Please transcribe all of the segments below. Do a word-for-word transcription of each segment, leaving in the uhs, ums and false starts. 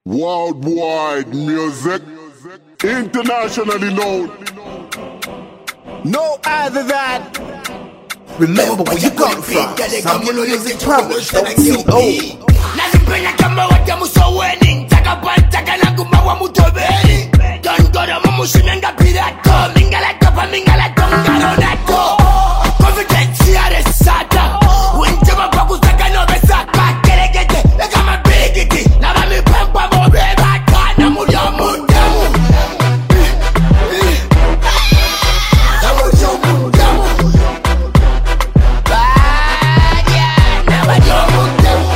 Worldwide music, internationally known. No other than. Remember where you come from. Zambian Music Powers, C O. Nazipenya kama wata musoweni Taka pantaka na kumawa mutobeni Dondora mumushimanga pirato Mingala topa mingala tongaro nato Confidence ya resata Winjama paku saka no besaka Kerekete, eka mabigiti Lava mi pampa mo beba Kana mulia mundamu Namulia mundamu Badia, namulia mundamu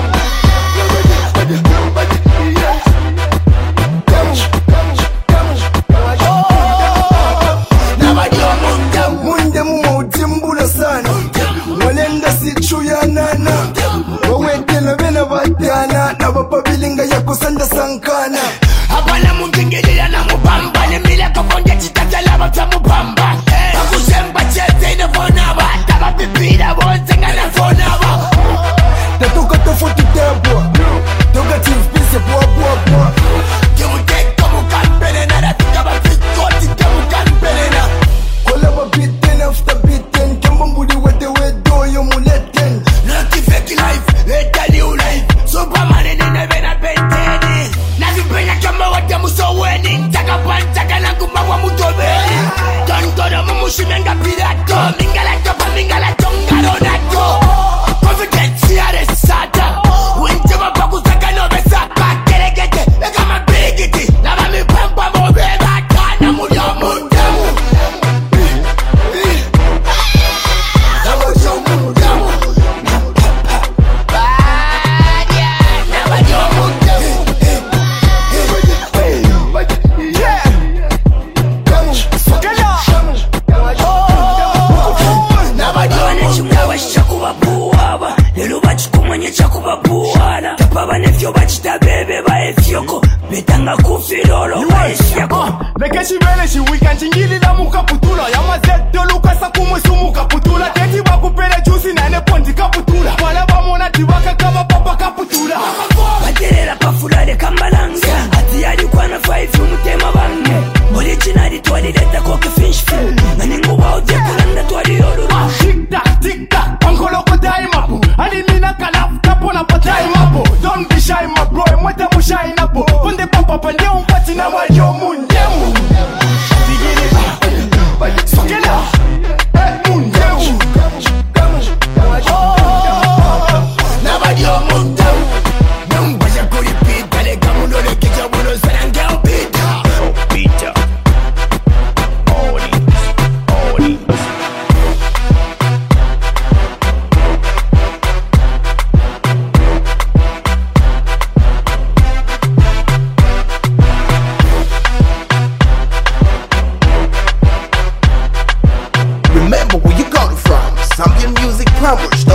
Bilinga ya kusanda sankana Abana mungingilila na mubamba Nemile kafonja chitaja lava cha mubamba Akusemba chete ina fonaba Taba pipira bonsenga na fonaba Tatuka tofuti debwa Toga tifpise bwa bwa bwa Kimu teko mukampene na Ratika bafikoti kemu kampene na Kola wa bitten after bitten Kemba mbudi wete wedo yo muleten Lucky fake life, leta new life Superman in the vena penteni Nazipenya kama wate musoweni Taka pantaka na kumawa mutobeni Dondora mumushimanga pirato Mingala topa mingala tongaro nato Confidence ya resata Winjama paku saka no besaka Kerekete, eka mabigiti Lava mi pampa mo beba Kana mulia mundamu Namulia mundamu Banefyo bachita bebe baefyoko Betanga kufilolo baefyako Bekeshi beleshi weekend chingilila mukaputula Yamazeto lukasa kumwesu mukaputula Teti bakupele juicy nane ponti kaputula Wala bamona tibaka kama papa kaputula Baterera pafulale kambalanga Ati alikuwa na five umutema bange Originali twalileta koke finch film Naningu wao dekulanda twaliyolula Tic tac tic tac Pankoloko time up Alimina kalaf kapona pa time up Don't be shy my bro Mwete mu shy na po Funde papa pa leo mpati na walio mundemu Digini Sokela Eh mundemu Na walio mundemu Nambasha kulipita Leka munole kika buno sarange upita Upita Oni Oni Remember where you come from. Zambian Music Powers.